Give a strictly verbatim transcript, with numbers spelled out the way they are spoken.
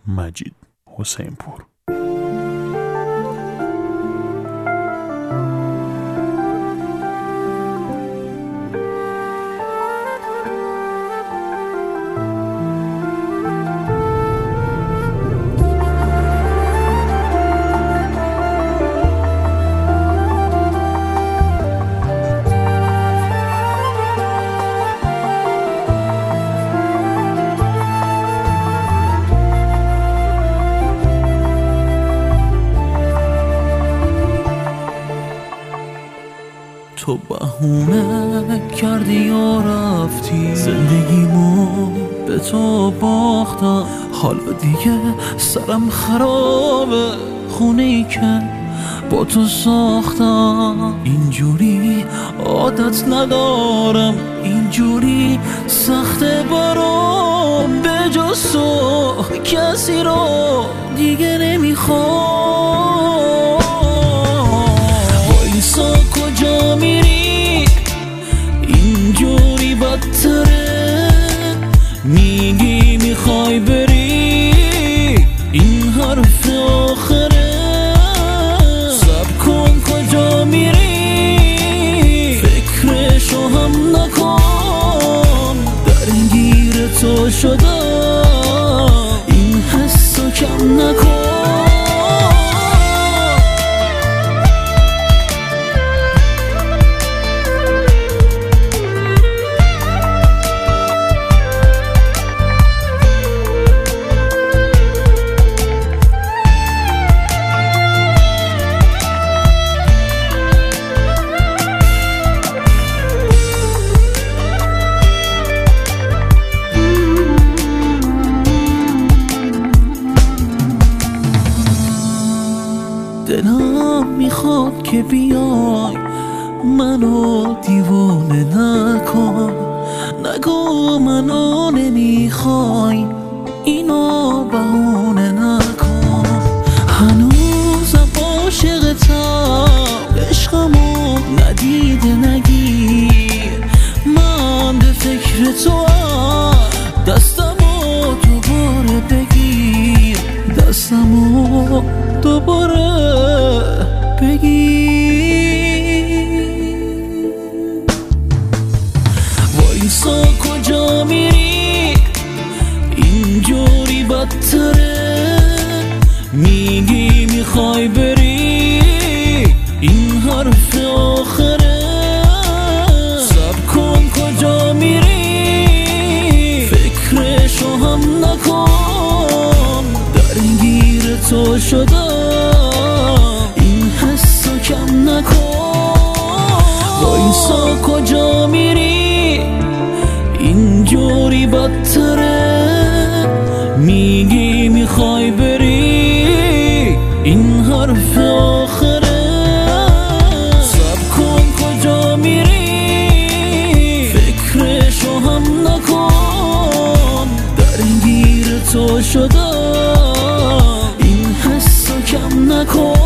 مجید حسین پور. تو بهونه کردی و رفتی، زندگیمو به تو باختم. حالا دیگه سرم خرابه، خونه ای که با تو ساختم. اینجوری عادت ندارم، اینجوری سخته برام. به جز تو کسی رو دیگه نمیخوام. وایسا کجا میری؟ اینجوری بدتره. میگی میخوای بری، این حرف آخره. صبر کن کجا میری؟ فکرشو هم نکن. درگیر تو شدم، این حسو کم نکن. دلم میخواد که بیای، منو دیوونه نکن. نگو منو نمیخوای، اینو بهونه نکن. هنوزم عاشقتم، عشقمو ندیده نگیر. من به فکر تو هم، دستمو دوباره بگیر. دستمو دوباره بگیر. وایسا کجا میری؟ اینجوری بدتره. میگی میخوای بری، این حرف آخره. صبر کن کجا میری؟ فکرشو هم نکن. درگیر تو شدم، این حسو کم نکن. وایسا کجا میری؟ اینجوری بدتره. میگی میخوای بری، این حرف آخره. صبر کن کجا میری؟ فکرشو هم نکن. درگیر تو شدم، این حسو کم نکن.